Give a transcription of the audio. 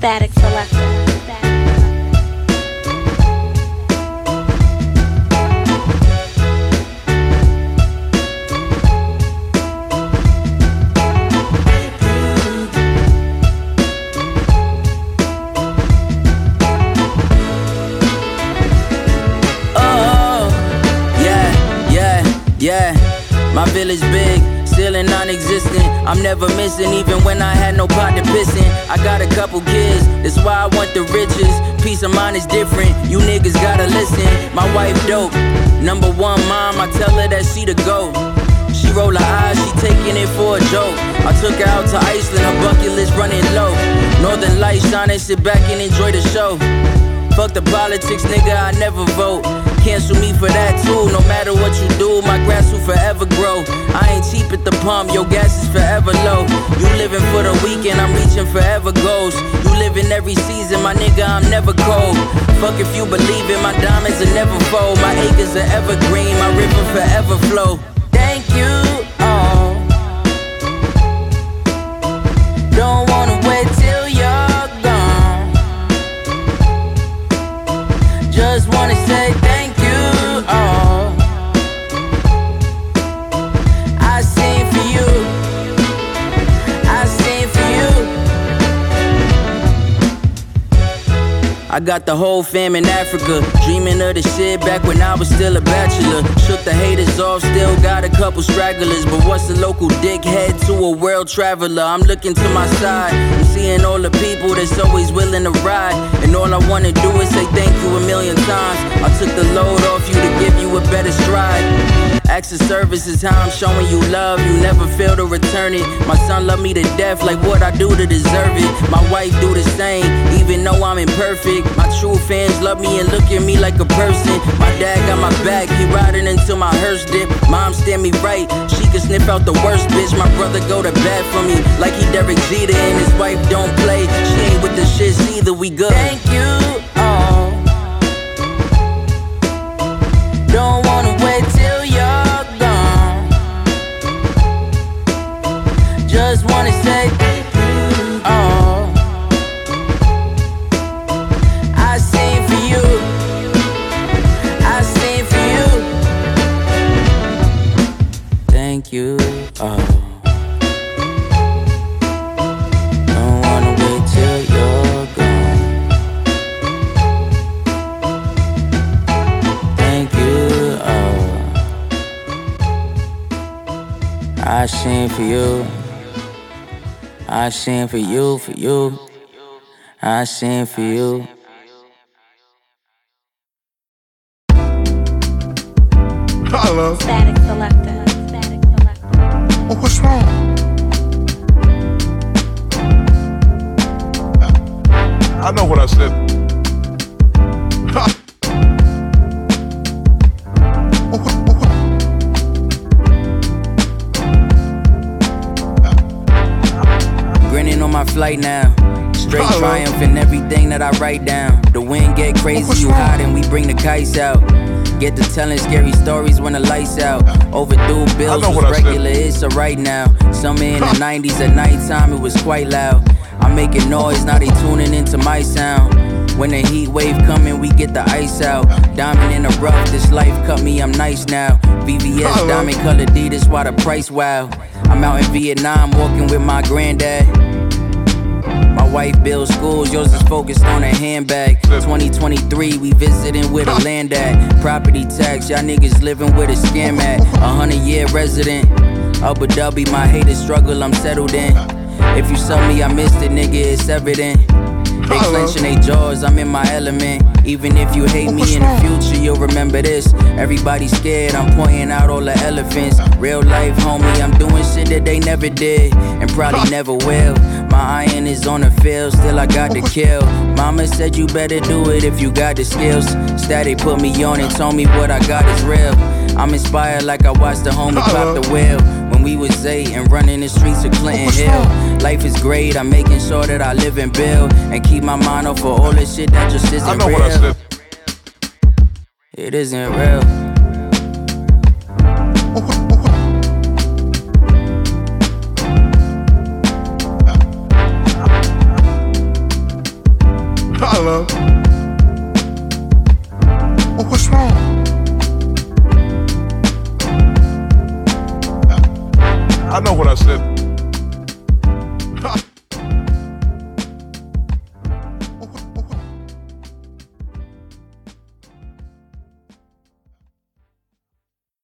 Static Selector. Yeah, my village big, still and non-existent. I'm never missing, even when I had no pot to piss in. I got a couple kids, that's why I want the riches. Peace of mind is different, you niggas gotta listen. My wife dope, number one mom, I tell her that she the GOAT. She roll her eyes, she taking it for a joke. I took her out to Iceland, her bucket list running low. Northern lights shining, sit back and enjoy the show. Fuck the politics, nigga, I never vote. Cancel me for that too, no matter what you do, my grass will forever grow. I ain't cheap at the pump, your gas is forever low. You living for the weekend, I'm reaching forever goals. You live in every season, my nigga, I'm never cold. Fuck if you believe it, my diamonds will never fold. My acres are evergreen, my river forever flow. Thank you all. Don't wanna wait till you're gone. Just wanna say thank you all. I sing for you. I sing for you. I got the whole fam in Africa, dreaming of the shit back when I was still a bachelor. Shook the haters off, still got a couple stragglers. But what's a local dickhead to a world traveler? I'm looking to my side, I'm seeing all the people that's always willing to ride. And all I wanna do is say thank you a million times. I took the load off you to give you a better stride. Acts of service is how I'm showing you love. You never fail to return it. My son love me to death, like what I do to deserve it. My wife do the same, even though I'm imperfect. My true fans love me and look at me like a person. My dad got my back, he riding until my hearse dip. Mom stand me right, she can sniff out the worst bitch. My brother go to bat for me, like he Derek Jeter and his wife don't play. She ain't with the shits either, we good. Thank you all. Don't wanna wait till you're gone. Just wanna say thank you all. I sing for you. I sing for you. Thank you all. Don't wanna wait till you're gone. Thank you all. I sing for you. I sing for you, for you. I sing for you. Hello. Static Selector. Static Selector. Oh, what's wrong? I know what I said. Ha. Grinning on my flight now. Straight triumph in everything that I write down. The wind get crazy, you hide and we bring the kites out. Get to telling scary stories when the lights out. Overdue bills was regular, it's a right now. Summer in the 90s at nighttime, it was quite loud. I'm making noise, now they tuning into my sound. When the heat wave coming, we get the ice out. Diamond in the rough, this life cut me, I'm nice now. VVS, diamond colored D, that's why the price wow. I'm out in Vietnam, walking with my granddad. My wife builds schools, yours is focused on a handbag. 2023, we visiting with a land at. Property tax, y'all niggas living with a scam at. 100-year resident, Abu Dhabi, my haters struggle, I'm settled in. If you saw me, I missed it, nigga, it's evident. They clenching they jaws, I'm in my element. Even if you hate me in the future, you'll remember this. Everybody scared, I'm pointing out all the elephants. Real life, homie, I'm doing shit that they never did and probably never will. My iron is on the field, still I got to kill. Mama said you better do it if you got the skills. Static put me on and told me what I got is real. I'm inspired like I watched the homie pop the wheel. When we was 8 and running the streets of Clinton Hill. Life is great, I'm making sure that I live and build. And keep my mind off for all this shit that just isn't I know real. what I said. It isn't real. Hi, love. Oh, what's wrong? I know what I said.